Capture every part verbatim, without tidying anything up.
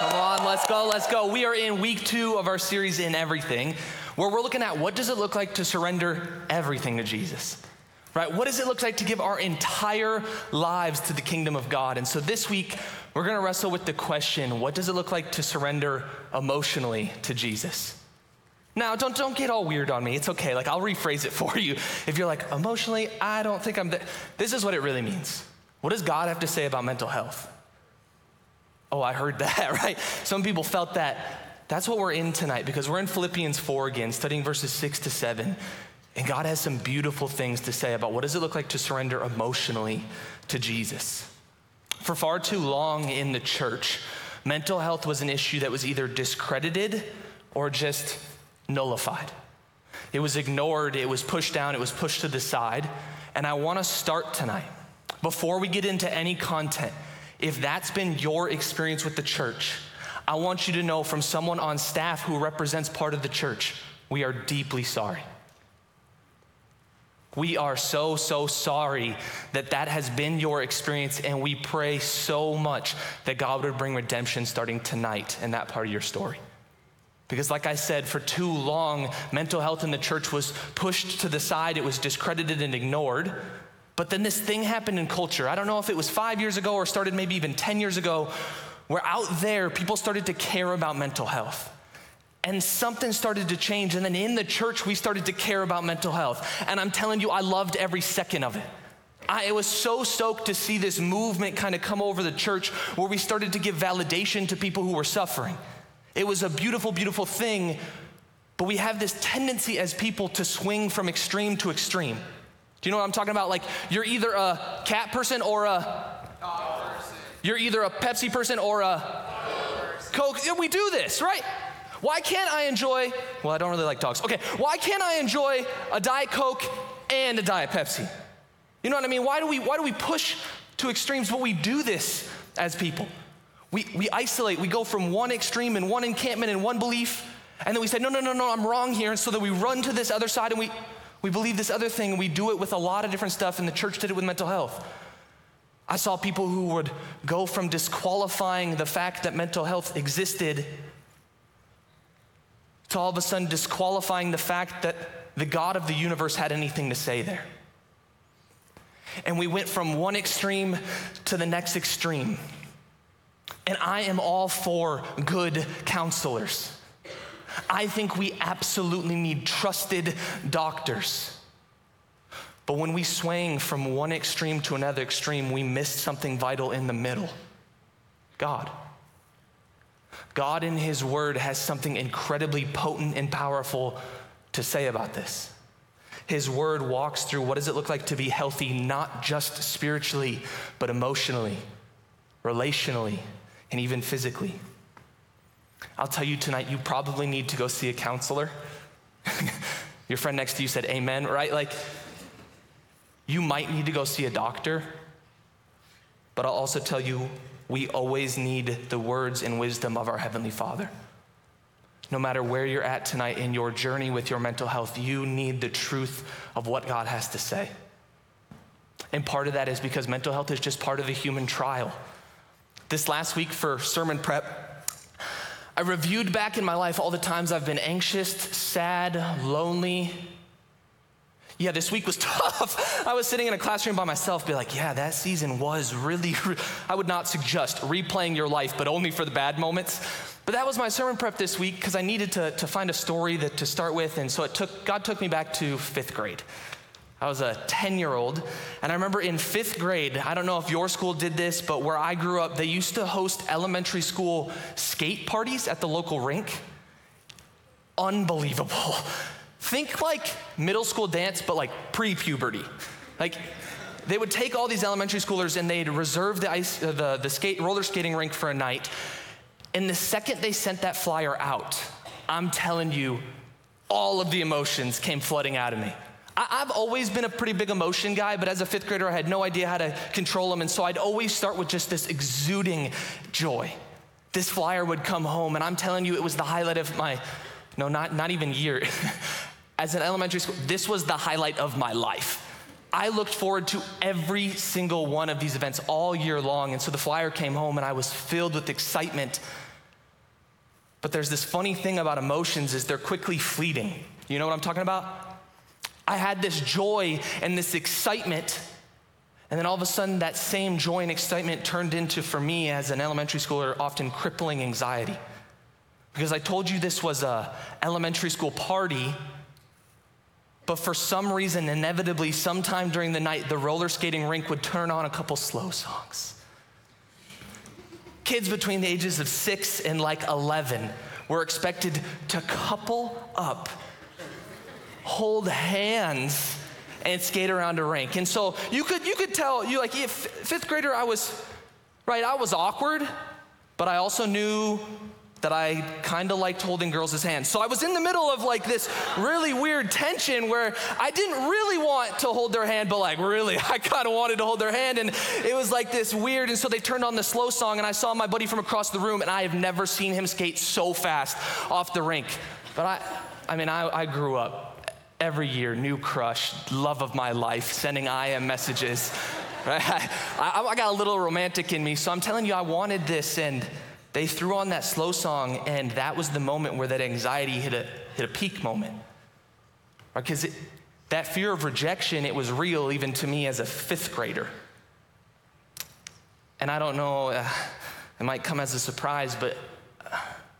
Come on, let's go, let's go. We are in week two of our series In Everything, where we're looking at what does it look like to surrender everything to Jesus, right? What does it look like to give our entire lives to the kingdom of God? And so this week, we're gonna wrestle with the question, what does it look like to surrender emotionally to Jesus? Now, don't, don't get all weird on me. It's okay, like I'll rephrase it for you. If you're like, emotionally, I don't think I'm there. This is what it really means. What does God have to say about mental health? Oh, I heard that, right? Some people felt that. That's what we're in tonight because we're in Philippians four again, studying verses six to seven. And God has some beautiful things to say about what does it look like to surrender emotionally to Jesus. For far too long in the church, mental health was an issue that was either discredited or just nullified. It was ignored, it was pushed down, it was pushed to the side. And I want to start tonight, before we get into any content, if that's been your experience with the church, I want you to know from someone on staff who represents part of the church, we are deeply sorry. We are so, so sorry that that has been your experience, and we pray so much that God would bring redemption starting tonight in that part of your story. Because like I said, for too long, mental health in the church was pushed to the side, it was discredited and ignored. But then this thing happened in culture. I don't know if it was five years ago or started maybe even ten years ago, where out there, people started to care about mental health. And something started to change. And then in the church, we started to care about mental health. And I'm telling you, I loved every second of it. I was so stoked to see this movement kind of come over the church where we started to give validation to people who were suffering. It was a beautiful, beautiful thing. But we have this tendency as people to swing from extreme to extreme. Do you know what I'm talking about? Like, you're either a cat person or a dog person. You're either a Pepsi person or a Coke. We do this, right? Why can't I enjoy, well, I don't really like dogs. Okay, why can't I enjoy a Diet Coke and a Diet Pepsi? You know what I mean? Why do we why do we push to extremes? But we do this as people. We we isolate, we go from one extreme and one encampment and one belief, and then we say, no, no, no, no, I'm wrong here. And so then we run to this other side and we We believe this other thing, and we do it with a lot of different stuff, and the church did it with mental health. I saw people who would go from disqualifying the fact that mental health existed to all of a sudden disqualifying the fact that the God of the universe had anything to say there. And we went from one extreme to the next extreme. And I am all for good counselors. I think we absolutely need trusted doctors. But when we swing from one extreme to another extreme, we missed something vital in the middle. God. God in his word has something incredibly potent and powerful to say about this. His word walks through what does it look like to be healthy, not just spiritually, but emotionally, relationally, and even physically. I'll tell you tonight, you probably need to go see a counselor. Your friend next to you said amen, right? Like, you might need to go see a doctor, but I'll also tell you, we always need the words and wisdom of our Heavenly Father. No matter where you're at tonight in your journey with your mental health, you need the truth of what God has to say. And part of that is because mental health is just part of the human trial. This last week for sermon prep, I reviewed back in my life all the times I've been anxious, sad, lonely. Yeah, this week was tough. I was sitting in a classroom by myself, be like, yeah, that season was really, I would not suggest replaying your life, but only for the bad moments. But that was my sermon prep this week because I needed to, to find a story that to start with. And so it took, God took me back to fifth grade. I was a ten-year-old, and I remember in fifth grade, I don't know if your school did this, but where I grew up, they used to host elementary school skate parties at the local rink. Unbelievable. Think like middle school dance, but like pre-puberty. Like, they would take all these elementary schoolers and they'd reserve the ice, uh, the, the skate roller skating rink for a night. And the second they sent that flyer out, I'm telling you, all of the emotions came flooding out of me. I've always been a pretty big emotion guy, but as a fifth grader, I had no idea how to control them. And so I'd always start with just this exuding joy. This flyer would come home, and I'm telling you, it was the highlight of my, no, not, not even year. As an elementary school, this was the highlight of my life. I looked forward to every single one of these events all year long. And so the flyer came home, and I was filled with excitement. But there's this funny thing about emotions is they're quickly fleeting. You know what I'm talking about? I had this joy and this excitement, and then all of a sudden that same joy and excitement turned into, for me as an elementary schooler, often crippling anxiety. Because I told you this was a elementary school party, but for some reason, inevitably, sometime during the night, the roller skating rink would turn on a couple slow songs. Kids between the ages of six and like eleven were expected to couple up, hold hands, and skate around a rink. And so you could you could tell, you like, if fifth grader, I was, right, I was awkward, but I also knew that I kind of liked holding girls' hands. So I was in the middle of like this really weird tension where I didn't really want to hold their hand, but like really, I kind of wanted to hold their hand, and it was like this weird, and so they turned on the slow song, and I saw my buddy from across the room, and I have never seen him skate so fast off the rink. But I, I mean, I, I grew up every year, new crush, love of my life, sending I M messages, right? I, I got a little romantic in me, so I'm telling you, I wanted this, and they threw on that slow song, and that was the moment where that anxiety hit a hit a peak moment. Because right? that fear of rejection, it was real even to me as a fifth grader. And I don't know, uh, it might come as a surprise, but uh,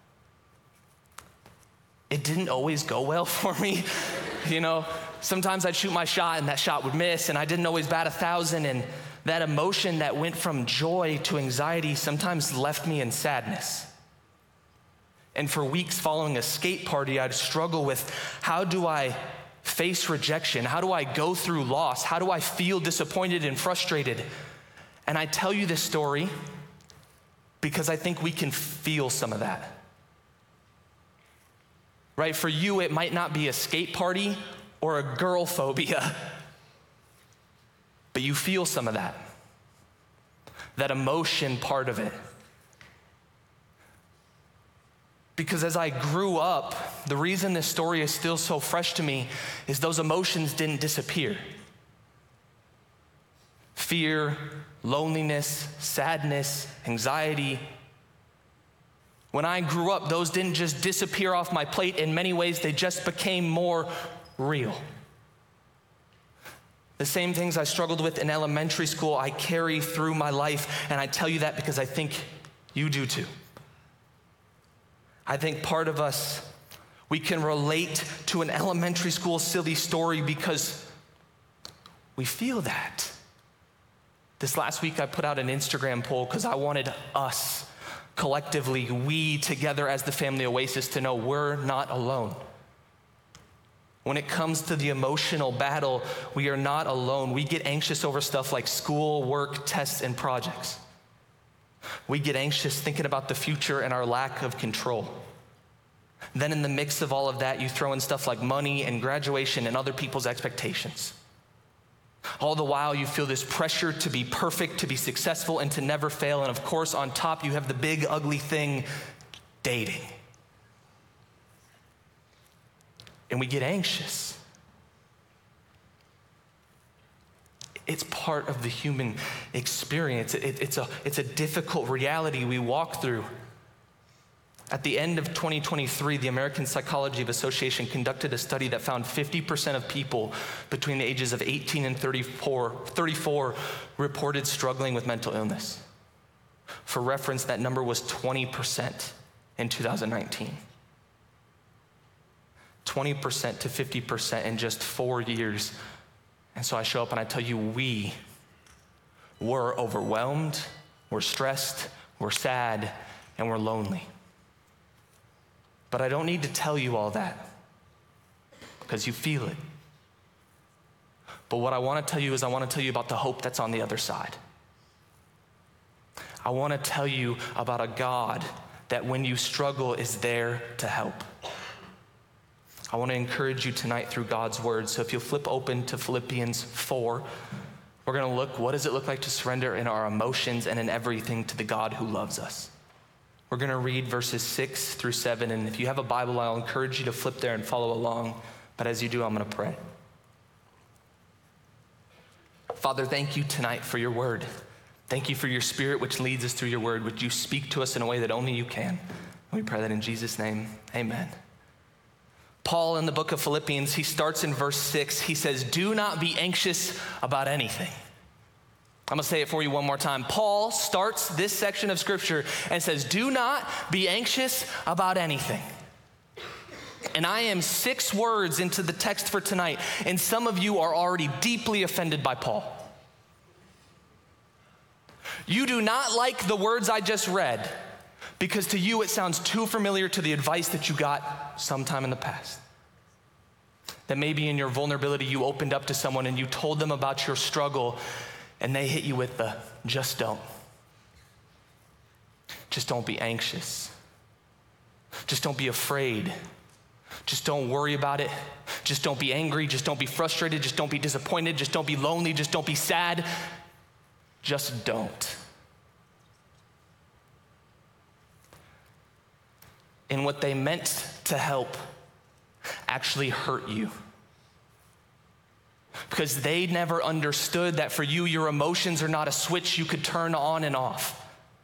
it didn't always go well for me. You know, sometimes I'd shoot my shot and that shot would miss, and I didn't always bat a thousand, and that emotion that went from joy to anxiety sometimes left me in sadness. And for weeks following a skate party, I'd struggle with, how do I face rejection? How do I go through loss? How do I feel disappointed and frustrated? And I tell you this story because I think we can feel some of that. Right? For you, it might not be a skate party or a girl phobia, but you feel some of that, that emotion part of it. Because as I grew up, the reason this story is still so fresh to me is those emotions didn't disappear. Fear, loneliness, sadness, anxiety. When I grew up, those didn't just disappear off my plate. In many ways, they just became more real. The same things I struggled with in elementary school, I carry through my life, and I tell you that because I think you do too. I think part of us, we can relate to an elementary school silly story because we feel that. This last week, I put out an Instagram poll because I wanted us, collectively, we together as the family Oasis, to know we're not alone. When it comes to the emotional battle, we are not alone. We get anxious over stuff like school, work, tests, and projects. We get anxious thinking about the future and our lack of control. Then in the mix of all of that, you throw in stuff like money and graduation and other people's expectations. All the while, you feel this pressure to be perfect, to be successful, and to never fail. And of course, on top, you have the big, ugly thing, dating. And we get anxious. It's part of the human experience. It, it's, a, it's a difficult reality we walk through. At the end of twenty twenty-three, the American Psychology Association conducted a study that found fifty percent of people between the ages of eighteen and thirty-four, thirty-four reported struggling with mental illness. For reference, that number was twenty percent in two thousand nineteen. twenty percent to fifty percent in just four years. And so I show up and I tell you, we were overwhelmed, we're stressed, we're sad, and we're lonely. But I don't need to tell you all that because you feel it. But what I want to tell you is I want to tell you about the hope that's on the other side. I want to tell you about a God that when you struggle is there to help. I want to encourage you tonight through God's word. So if you'll flip open to Philippians four, we're going to look, what does it look like to surrender in our emotions and in everything to the God who loves us? We're going to read verses six through seven. And if you have a Bible, I'll encourage you to flip there and follow along. But as you do, I'm going to pray. Father, thank you tonight for your word. Thank you for your spirit, which leads us through your word. Would you speak to us in a way that only you can? We pray that in Jesus' name, amen. Paul in the book of Philippians, he starts in verse six. He says, do not be anxious about anything. I'm gonna say it for you one more time. Paul starts this section of scripture and says, do not be anxious about anything. And I am six words into the text for tonight, and some of you are already deeply offended by Paul. You do not like the words I just read because to you it sounds too familiar to the advice that you got sometime in the past. That maybe in your vulnerability you opened up to someone and you told them about your struggle and they hit you with the, just don't. Just don't be anxious. Just don't be afraid. Just don't worry about it. Just don't be angry. Just don't be frustrated. Just don't be disappointed. Just don't be lonely. Just don't be sad. Just don't. And what they meant to help actually hurt you. Because they never understood that for you, your emotions are not a switch you could turn on and off.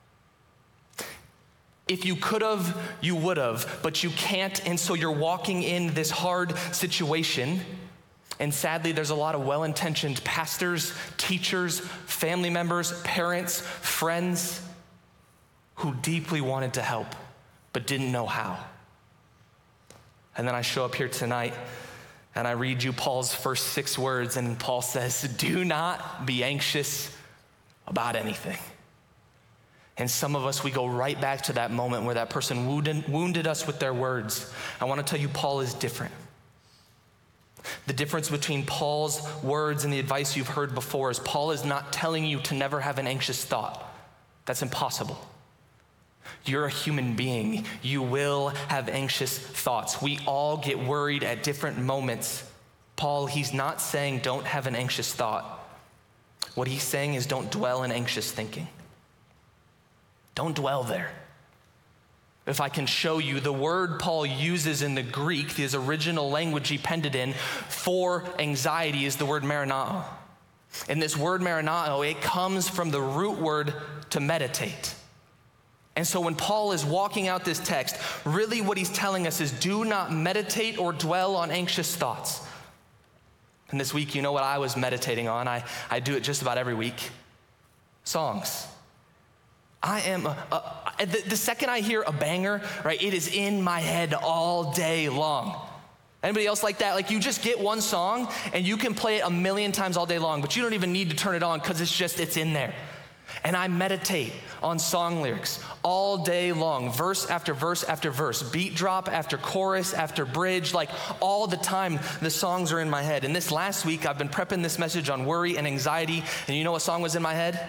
If you could have, you would have, but you can't, and so you're walking in this hard situation. And sadly, there's a lot of well-intentioned pastors, teachers, family members, parents, friends who deeply wanted to help, but didn't know how. And then I show up here tonight and I read you Paul's first six words, and Paul says, do not be anxious about anything. And some of us, we go right back to that moment where that person wounded, wounded us with their words. I want to tell you, Paul is different. The difference between Paul's words and the advice you've heard before is Paul is not telling you to never have an anxious thought. That's impossible. You're a human being. You will have anxious thoughts. We all get worried at different moments. Paul, he's not saying don't have an anxious thought. What he's saying is don't dwell in anxious thinking. Don't dwell there. If I can show you, the word Paul uses in the Greek, his original language he penned it in, for anxiety is the word marinao. And this word marinao, it comes from the root word to meditate. And so when Paul is walking out this text, really what he's telling us is do not meditate or dwell on anxious thoughts. And this week, you know what I was meditating on? I, I do it just about every week. Songs. I am, a, a, the, the second I hear a banger, right, it is in my head all day long. Anybody else like that? Like you just get one song and you can play it a million times all day long, but you don't even need to turn it on because it's just, it's in there. And I meditate on song lyrics all day long, verse after verse after verse, beat drop after chorus after bridge, like all the time the songs are in my head. And this last week, I've been prepping this message on worry and anxiety, and you know what song was in my head?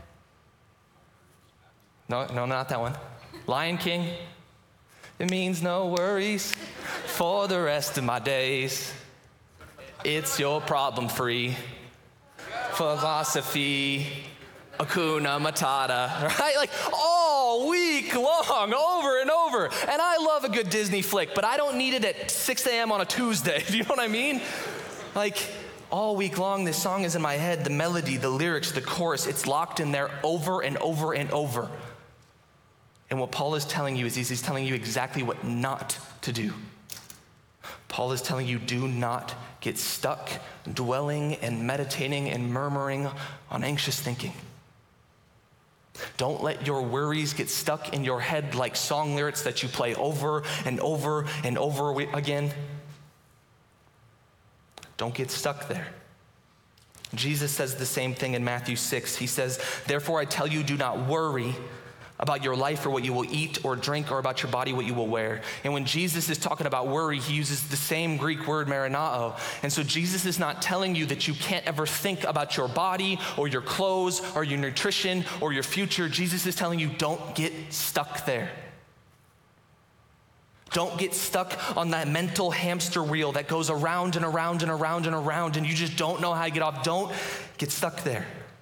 No, no, not that one. Lion King. It means no worries for the rest of my days. It's your problem-free philosophy. Hakuna Matata, right? Like all week long, over and over. And I love a good Disney flick, but I don't need it at six a.m. on a Tuesday. Do you know what I mean? Like all week long, this song is in my head, the melody, the lyrics, the chorus, it's locked in there over and over and over. And what Paul is telling you is he's, he's telling you exactly what not to do. Paul is telling you, do not get stuck dwelling and meditating and murmuring on anxious thinking. Don't let your worries get stuck in your head like song lyrics that you play over and over and over again. Don't get stuck there. Jesus says the same thing in Matthew six. He says, therefore I tell you, do not worry about your life or what you will eat or drink, or about your body what you will wear. And when Jesus is talking about worry, he uses the same Greek word marinao. And so Jesus is not telling you that you can't ever think about your body or your clothes or your nutrition or your future. Jesus is telling you don't get stuck there. Don't get stuck on that mental hamster wheel that goes around and around and around and around and you just don't know how to get off. Don't get stuck there.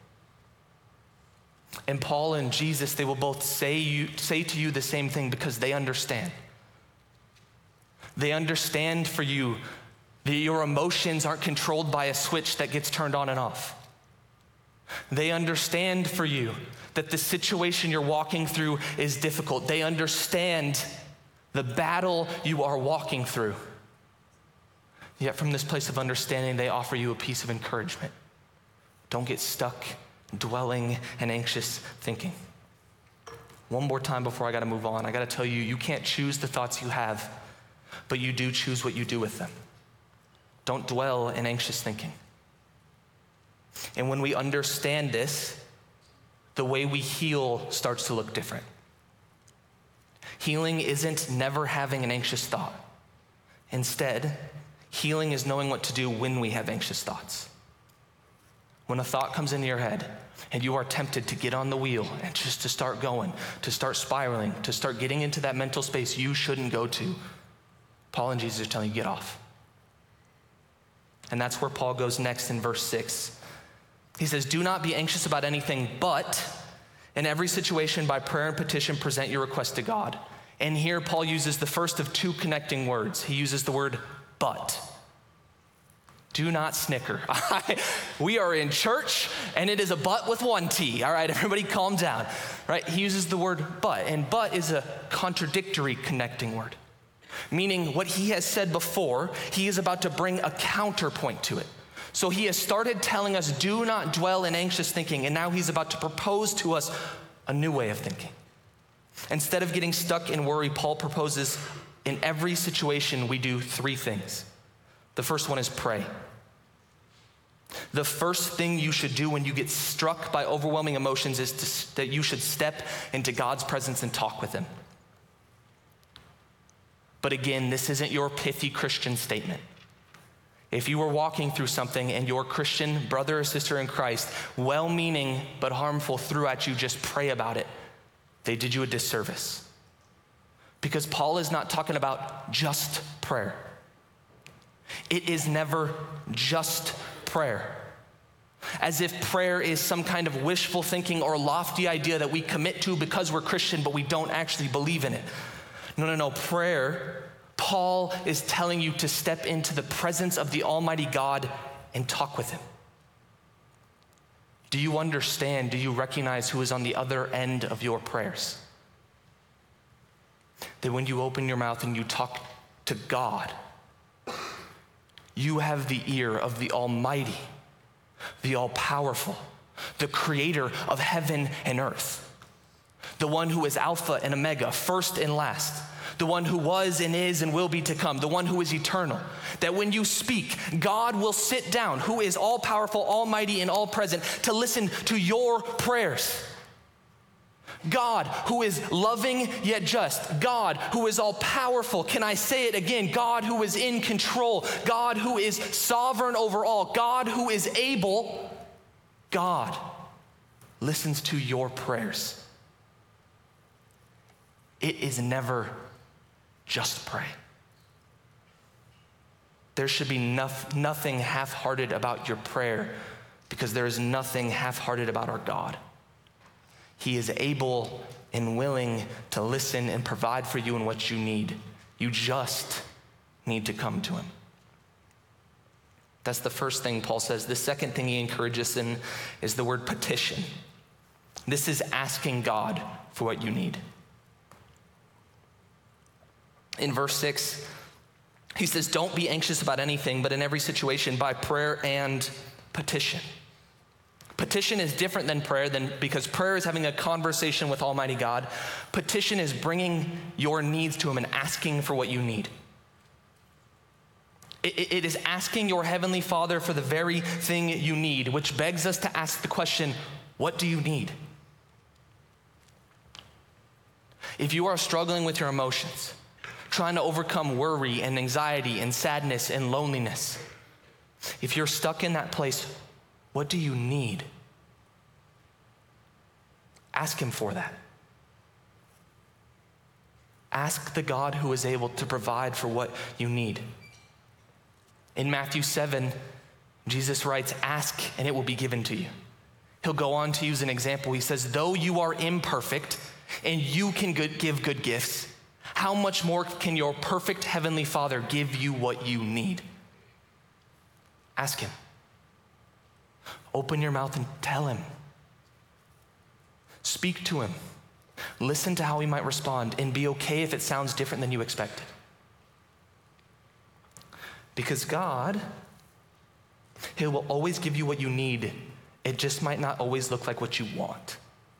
And Paul and Jesus, they will both say you say to you the same thing because they understand. They understand for you that your emotions aren't controlled by a switch that gets turned on and off. They understand for you that the situation you're walking through is difficult. They understand the battle you are walking through. Yet from this place of understanding, they offer you a piece of encouragement. Don't get stuck dwelling and anxious thinking. One more time before I gotta move on, I gotta tell you, you can't choose the thoughts you have, but you do choose what you do with them. Don't dwell in anxious thinking. And when we understand this, the way we heal starts to look different. Healing isn't never having an anxious thought. Instead, healing is knowing what to do when we have anxious thoughts. When a thought comes into your head and you are tempted to get on the wheel and just to start going, to start spiraling, to start getting into that mental space you shouldn't go to, Paul and Jesus are telling you, get off. And that's where Paul goes next in verse six. He says, do not be anxious about anything, but in every situation by prayer and petition, present your request to God. And here Paul uses the first of two connecting words. He uses the word but. Do not snicker. We are in church and it is a but with one T. All right, everybody calm down. Right? He uses the word but, and but is a contradictory connecting word. Meaning what he has said before, he is about to bring a counterpoint to it. So he has started telling us, do not dwell in anxious thinking, and now he's about to propose to us a new way of thinking. Instead of getting stuck in worry, Paul proposes in every situation we do three things. The first one is pray. The first thing you should do when you get struck by overwhelming emotions is to, that you should step into God's presence and talk with him. But again, this isn't your pithy Christian statement. If you were walking through something and your Christian brother or sister in Christ, well-meaning but harmful, threw at you, just pray about it, they did you a disservice. Because Paul is not talking about just prayer. It is never just prayer. As if prayer is some kind of wishful thinking or lofty idea that we commit to because we're Christian, but we don't actually believe in it. No, no, no, prayer, Paul is telling you to step into the presence of the Almighty God and talk with him. Do you understand, do you recognize who is on the other end of your prayers? That when you open your mouth and you talk to God, you have the ear of the Almighty, the all-powerful, the creator of heaven and earth, the one who is Alpha and Omega, first and last, the one who was and is and will be to come, the one who is eternal. That when you speak, God will sit down, who is all-powerful, almighty, and all-present, to listen to your prayers. God, who is loving yet just. God, who is all-powerful. Can I say it again? God, who is in control. God, who is sovereign over all. God, who is able. God listens to your prayers. It is never just pray. There should be nof- nothing half-hearted about your prayer, because there is nothing half-hearted about our God. He is able and willing to listen and provide for you in what you need. You just need to come to him. That's the first thing Paul says. The second thing he encourages in is the word petition. This is asking God for what you need. In verse six, he says, don't be anxious about anything, but in every situation by prayer and petition. Petition is different than prayer, than, because prayer is having a conversation with Almighty God. Petition is bringing your needs to him and asking for what you need. It, it is asking your Heavenly Father for the very thing you need, which begs us to ask the question, what do you need? If you are struggling with your emotions, trying to overcome worry and anxiety and sadness and loneliness, if you're stuck in that place, what do you need? Ask him for that. Ask the God who is able to provide for what you need. In Matthew seven, Jesus writes, ask and it will be given to you. He'll go on to use an example. He says, though you are imperfect and you can good, give good gifts, how much more can your perfect Heavenly Father give you what you need? Ask him. Open your mouth and tell him. Speak to him. Listen to how he might respond and be okay if it sounds different than you expected. Because God, he will always give you what you need. It just might not always look like what you want.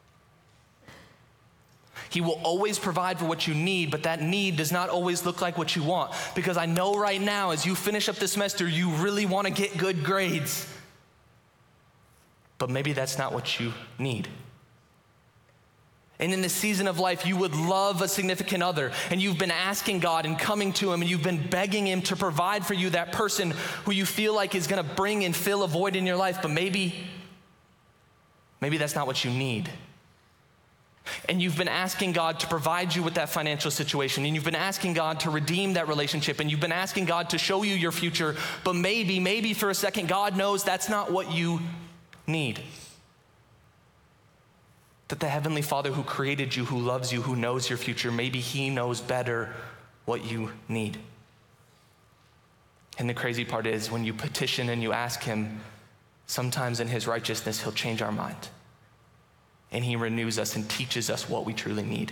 He will always provide for what you need, but that need does not always look like what you want. Because I know right now, as you finish up the semester, you really want to get good grades. But maybe that's not what you need. And in this season of life, you would love a significant other, and you've been asking God and coming to him, and you've been begging him to provide for you that person who you feel like is going to bring and fill a void in your life, but maybe, maybe that's not what you need. And you've been asking God to provide you with that financial situation, and you've been asking God to redeem that relationship, and you've been asking God to show you your future, but maybe, maybe for a second, God knows that's not what you need. That the Heavenly Father who created you, who loves you, who knows your future, maybe he knows better what you need. And the crazy part is when you petition and you ask him, sometimes in his righteousness, he'll change our mind. And he renews us and teaches us what we truly need.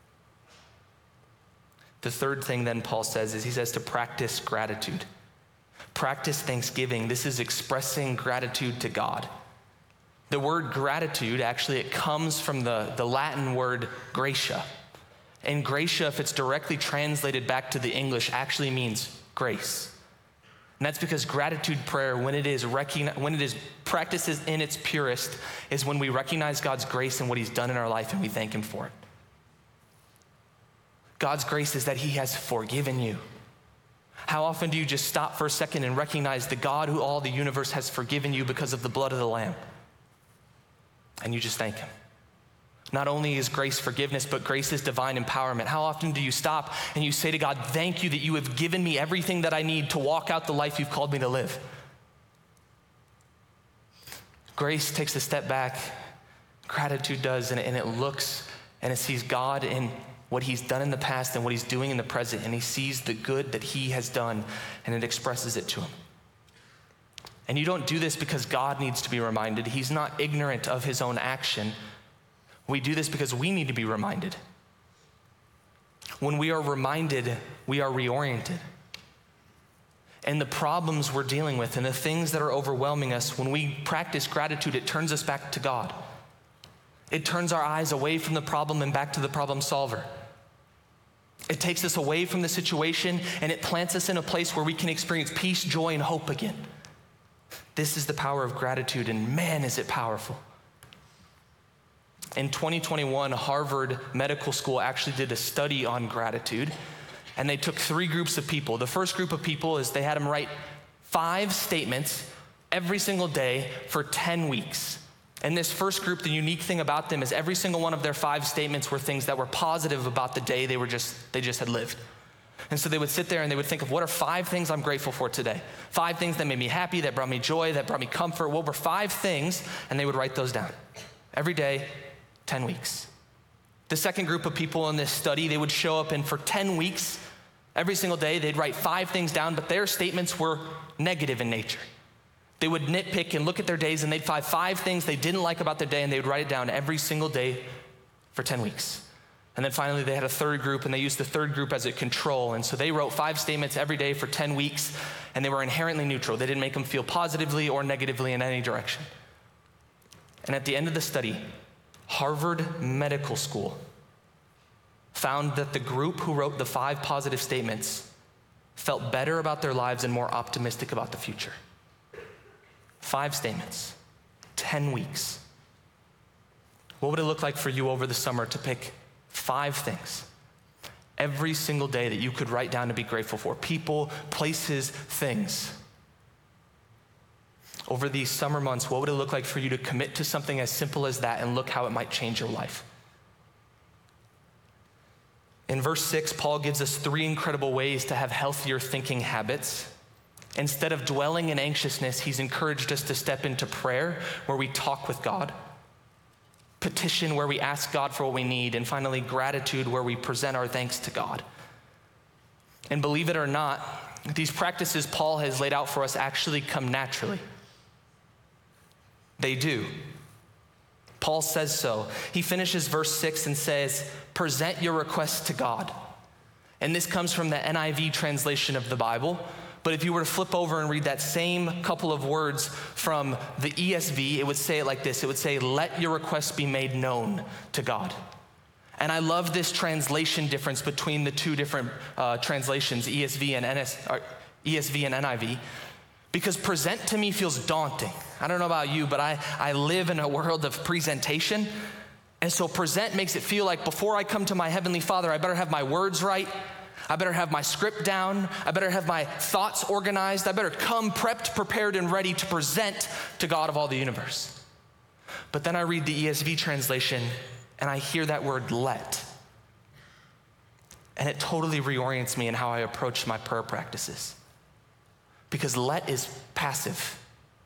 The third thing then Paul says is he says to practice gratitude. Practice thanksgiving. This is expressing gratitude to God. The word gratitude, actually, it comes from the, the Latin word gratia. And gratia, if it's directly translated back to the English, actually means grace. And that's because gratitude prayer, when it is recogni- when it is practiced in its purest, is when we recognize God's grace and what he's done in our life and we thank him for it. God's grace is that he has forgiven you. How often do you just stop for a second and recognize the God who all the universe has forgiven you because of the blood of the Lamb? And you just thank him. Not only is grace forgiveness, but grace is divine empowerment. How often do you stop and you say to God, thank you that you have given me everything that I need to walk out the life you've called me to live? Grace takes a step back. Gratitude does, and it, and it looks and it sees God in what he's done in the past and what he's doing in the present, and he sees the good that he has done, and it expresses it to him. And you don't do this because God needs to be reminded. He's not ignorant of his own action. We do this because we need to be reminded. When we are reminded, we are reoriented. And the problems we're dealing with and the things that are overwhelming us, when we practice gratitude, it turns us back to God. It turns our eyes away from the problem and back to the problem solver. It takes us away from the situation and it plants us in a place where we can experience peace, joy, and hope again. This is the power of gratitude, and man, is it powerful. In twenty twenty-one, Harvard Medical School actually did a study on gratitude, and they took three groups of people. The first group of people is they had them write five statements every single day for ten weeks. And this first group, the unique thing about them is every single one of their five statements were things that were positive about the day they were just they just had lived. And so they would sit there and they would think of what are five things I'm grateful for today? Five things that made me happy, that brought me joy, that brought me comfort. What were five things? And they would write those down every day, ten weeks. The second group of people in this study, they would show up and for ten weeks, every single day, they'd write five things down, but their statements were negative in nature. They would nitpick and look at their days and they'd find five things they didn't like about their day, and they would write it down every single day for ten weeks. And then finally they had a third group, and they used the third group as a control. And so they wrote five statements every day for ten weeks, and they were inherently neutral. They didn't make them feel positively or negatively in any direction. And at the end of the study, Harvard Medical School found that the group who wrote the five positive statements felt better about their lives and more optimistic about the future. Five statements, ten weeks. What would it look like for you over the summer to pick five things every single day that you could write down to be grateful for? People, places, things. Over these summer months, what would it look like for you to commit to something as simple as that and look how it might change your life? In verse six, Paul gives us three incredible ways to have healthier thinking habits. Instead of dwelling in anxiousness, he's encouraged us to step into prayer, where we talk with God, petition, where we ask God for what we need, and finally gratitude, where we present our thanks to God. And believe it or not, these practices Paul has laid out for us actually come naturally. They do. Paul says so. He finishes verse six and says, present your requests to God. And this comes from the N I V translation of the Bible. But if you were to flip over and read that same couple of words from the E S V, it would say it like this. It would say, let your requests be made known to God. And I love this translation difference between the two different uh, translations, E S V and N S, or E S V and N I V, because present to me feels daunting. I don't know about you, but I, I live in a world of presentation. And so present makes it feel like before I come to my Heavenly Father, I better have my words right. I better have my script down. I better have my thoughts organized. I better come prepped, prepared, and ready to present to God of all the universe. But then I read the E S V translation and I hear that word let. And it totally reorients me in how I approach my prayer practices. Because let is passive.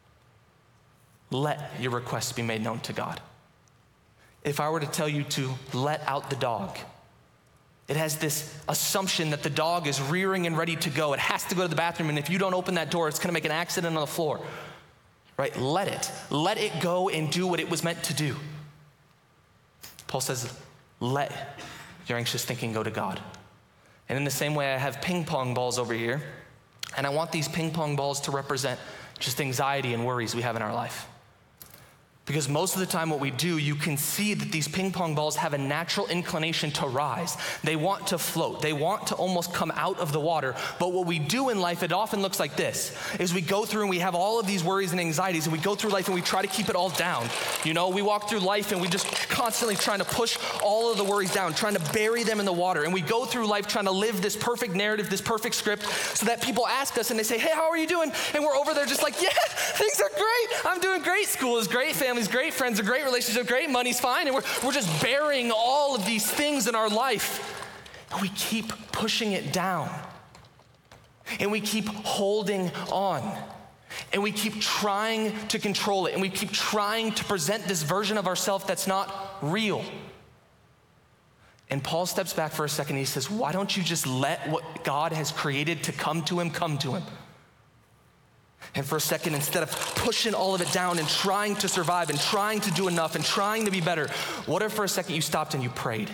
Let your requests be made known to God. If I were to tell you to let out the dog, it has this assumption that the dog is rearing and ready to go. It has to go to the bathroom, and if you don't open that door, it's gonna make an accident on the floor, right? Let it. Let it go and do what it was meant to do. Paul says, let your anxious thinking go to God. And in the same way, I have ping pong balls over here, and I want these ping pong balls to represent just anxiety and worries we have in our life. Because most of the time what we do, you can see that these ping pong balls have a natural inclination to rise. They want to float. They want to almost come out of the water. But what we do in life, it often looks like this, is we go through and we have all of these worries and anxieties, and we go through life and we try to keep it all down. You know, we walk through life and we just constantly trying to push all of the worries down, trying to bury them in the water. And we go through life trying to live this perfect narrative, this perfect script, so that people ask us and they say, hey, how are you doing? And we're over there just like, yeah, things are great. I'm doing great. School is great. Family Family's great, friends are great, relationship great, money's fine, and we're, we're just burying all of these things in our life. And we keep pushing it down. And we keep holding on. And we keep trying to control it. And we keep trying to present this version of ourselves that's not real. And Paul steps back for a second and he says, why don't you just let what God has created to come to him, come to him? And for a second, instead of pushing all of it down and trying to survive and trying to do enough and trying to be better, what if for a second you stopped and you prayed?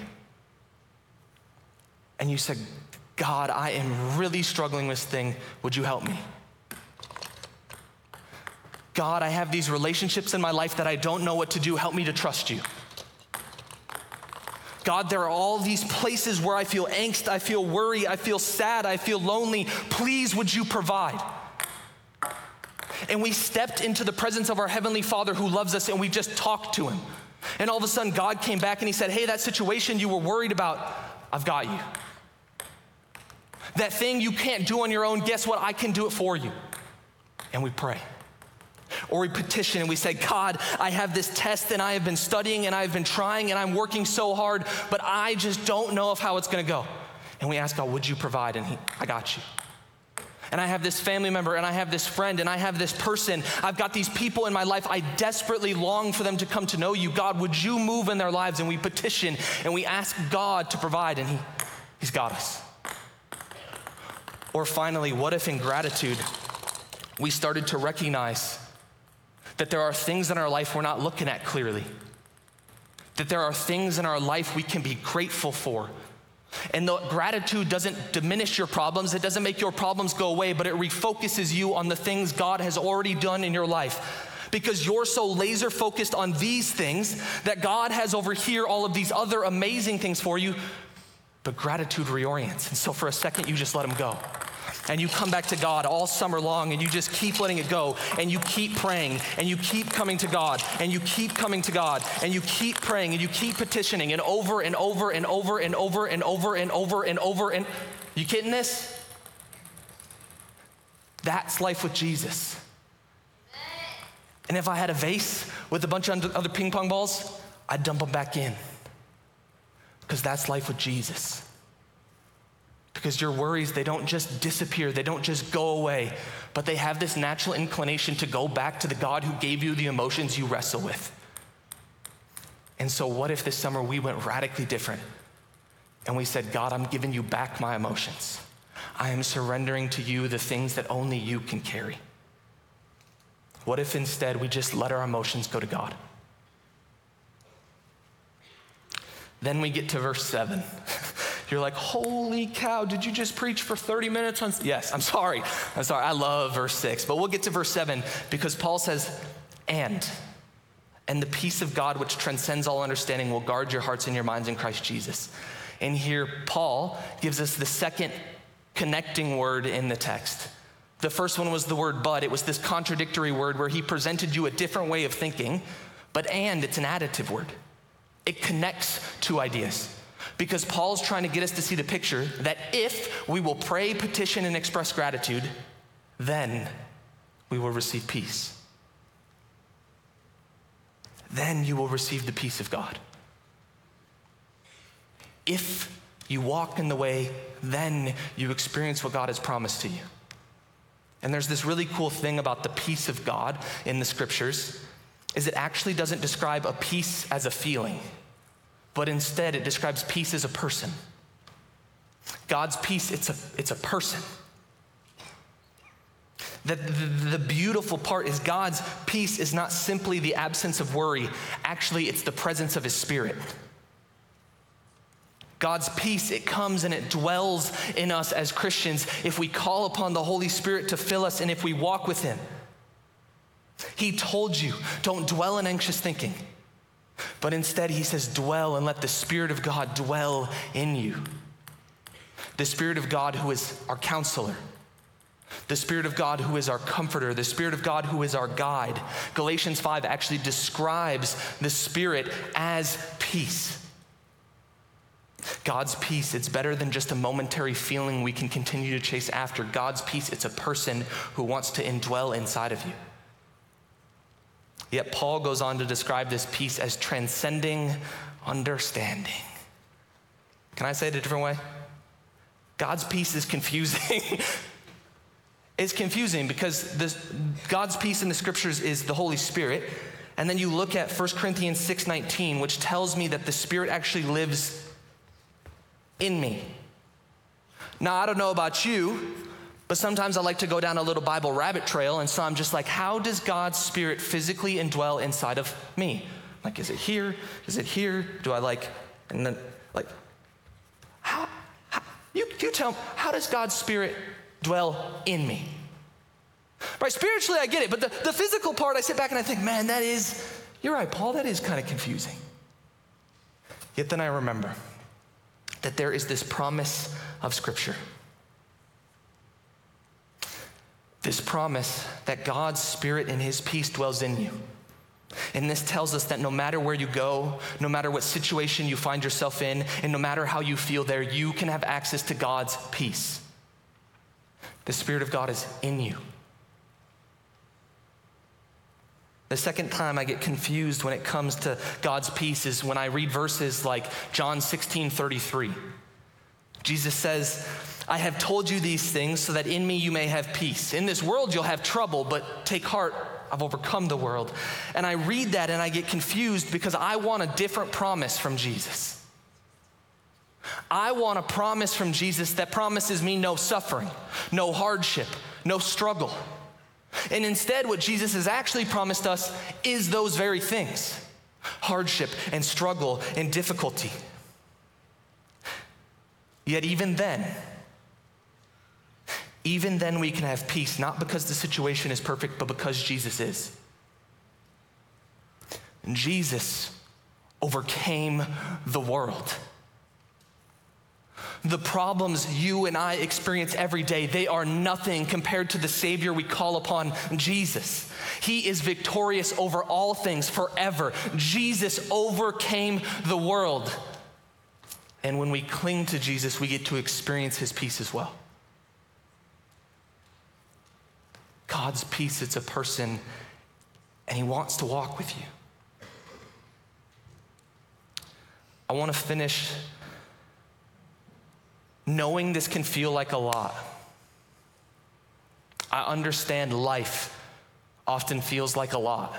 And you said, God, I am really struggling with this thing. Would you help me? God, I have these relationships in my life that I don't know what to do. Help me to trust you. God, there are all these places where I feel angst, I feel worry, I feel sad, I feel lonely. Please, would you provide? And we stepped into the presence of our Heavenly Father who loves us, and we just talked to him. And all of a sudden, God came back and he said, hey, that situation you were worried about, I've got you. That thing you can't do on your own, guess what? I can do it for you. And we pray. Or we petition and we say, God, I have this test and I have been studying and I've been trying and I'm working so hard, but I just don't know of how it's gonna go. And we ask God, would you provide? And he, I got you. And I have this family member, and I have this friend, and I have this person. I've got these people in my life. I desperately long for them to come to know you. God, would you move in their lives? And we petition, and we ask God to provide, and he, he's got us. Or finally, what if in gratitude, we started to recognize that there are things in our life we're not looking at clearly, that there are things in our life we can be grateful for. And the gratitude doesn't diminish your problems, it doesn't make your problems go away, but it refocuses you on the things God has already done in your life. Because you're so laser focused on these things that God has over here all of these other amazing things for you, but gratitude reorients. And so for a second, you just let them go. And you come back to God all summer long and you just keep letting it go and you keep praying and you keep coming to God and you keep coming to God and you keep praying and you keep petitioning and over and over and over and over and over and over and over and, you kidding this? That's life with Jesus. And if I had a vase with a bunch of other ping pong balls, I'd dump them back in. Because that's life with Jesus. Because your worries, they don't just disappear, they don't just go away, but they have this natural inclination to go back to the God who gave you the emotions you wrestle with. And so what if this summer we went radically different and we said, God, I'm giving you back my emotions. I am surrendering to you the things that only you can carry. What if instead we just let our emotions go to God? Then we get to verse seven. You're like, holy cow, did you just preach for thirty minutes on? Yes, I'm sorry. I'm sorry. I love verse six. But we'll get to verse seven because Paul says, and, and the peace of God which transcends all understanding will guard your hearts and your minds in Christ Jesus. And here, Paul gives us the second connecting word in the text. The first one was the word but. It was this contradictory word where he presented you a different way of thinking. But and, it's an additive word. It connects two ideas. Because Paul's trying to get us to see the picture that if we will pray, petition, and express gratitude, then we will receive peace. Then you will receive the peace of God. If you walk in the way, then you experience what God has promised to you. And there's this really cool thing about the peace of God in the scriptures, is it actually doesn't describe a peace as a feeling, but instead it describes peace as a person. God's peace, it's a, it's a person. The, the, the beautiful part is God's peace is not simply the absence of worry. Actually, it's the presence of his Spirit. God's peace, it comes and it dwells in us as Christians if we call upon the Holy Spirit to fill us and if we walk with him. He told you, don't dwell in anxious thinking. But instead, he says, dwell and let the Spirit of God dwell in you. The Spirit of God who is our counselor. The Spirit of God who is our comforter. The Spirit of God who is our guide. Galatians five actually describes the Spirit as peace. God's peace, it's better than just a momentary feeling we can continue to chase after. God's peace, it's a person who wants to indwell inside of you. Yet Paul goes on to describe this peace as transcending understanding. Can I say it a different way? God's peace is confusing. It's confusing because this, God's peace in the scriptures is the Holy Spirit. And then you look at First Corinthians six nineteen, which tells me that the Spirit actually lives in me. Now, I don't know about you, but sometimes I like to go down a little Bible rabbit trail, and so I'm just like, how does God's Spirit physically indwell inside of me? Like, is it here? Is it here? Do I like, and then, like, how, how you, you tell me, how does God's Spirit dwell in me? Right, spiritually I get it, but the, the physical part, I sit back and I think, man, that is, you're right, Paul, that is kind of confusing. Yet then I remember that there is this promise of Scripture. This promise that God's Spirit and his peace dwells in you. And this tells us that no matter where you go, no matter what situation you find yourself in, and no matter how you feel there, you can have access to God's peace. The Spirit of God is in you. The second time I get confused when it comes to God's peace is when I read verses like John sixteen thirty-three. Jesus says, I have told you these things so that in me you may have peace. In this world you'll have trouble, but take heart, I've overcome the world. And I read that and I get confused because I want a different promise from Jesus. I want a promise from Jesus that promises me no suffering, no hardship, no struggle. And instead, what Jesus has actually promised us is those very things: hardship and struggle and difficulty. Yet even then, even then we can have peace, not because the situation is perfect, but because Jesus is. And Jesus overcame the world. The problems you and I experience every day, they are nothing compared to the Savior we call upon, Jesus. He is victorious over all things forever. Jesus overcame the world. And when we cling to Jesus, we get to experience his peace as well. God's peace, it's a person, and he wants to walk with you. I want to finish knowing this can feel like a lot. I understand life often feels like a lot.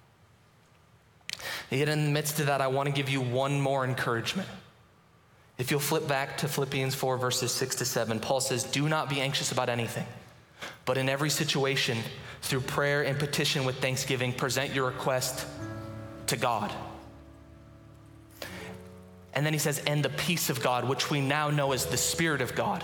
Yet in the midst of that, I want to give you one more encouragement. If you'll flip back to Philippians four, verses six to seven, Paul says, do not be anxious about anything, but in every situation, through prayer and petition with thanksgiving, present your request to God. And then he says, and the peace of God, which we now know as the Spirit of God.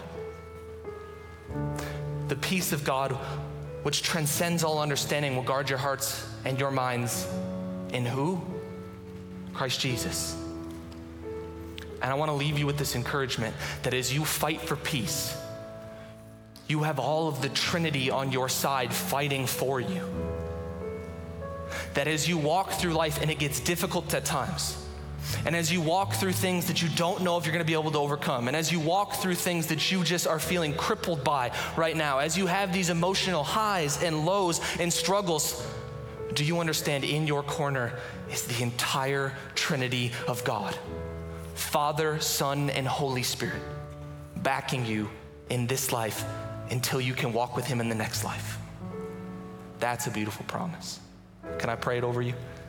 The peace of God, which transcends all understanding, will guard your hearts and your minds in who? Christ Jesus. And I want to leave you with this encouragement that as you fight for peace, you have all of the Trinity on your side fighting for you. That as you walk through life and it gets difficult at times, and as you walk through things that you don't know if you're gonna be able to overcome, and as you walk through things that you just are feeling crippled by right now, as you have these emotional highs and lows and struggles, do you understand in your corner is the entire Trinity of God? Father, Son, and Holy Spirit backing you in this life until you can walk with him in the next life. That's a beautiful promise. Can I pray it over you?